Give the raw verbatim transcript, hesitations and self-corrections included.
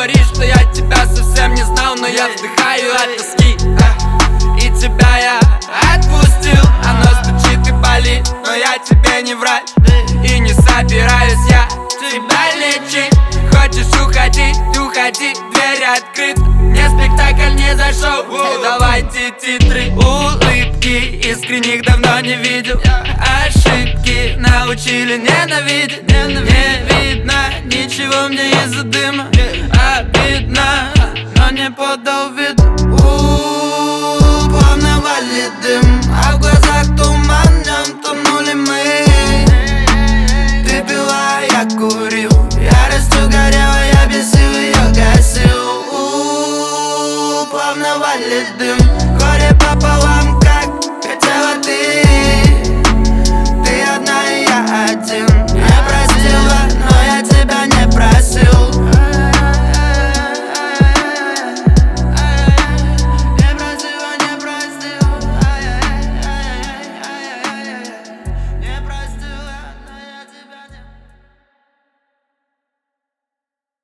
говоришь, что я тебя совсем не знал, но я вздыхаю от тоски. И тебя я отпустил, оно стучит и болит, но я тебе не врач. И не собираюсь я тебя лечить. Хочешь уходить, уходи, дверь открыта. Мне спектакль не зашел, давайте титры. Улыбки искренних давно не видел. Ошибки научили ненавидеть. Не видно ничего мне из-за дыма. Обидно, но не подал вид. У-у-у, плавно валит дым, а в глазах туманом тонули мы. Ты пила, я курил, яростью горела, я бесил ее, гасил. У-у-у, плавно валит дым, горе попало.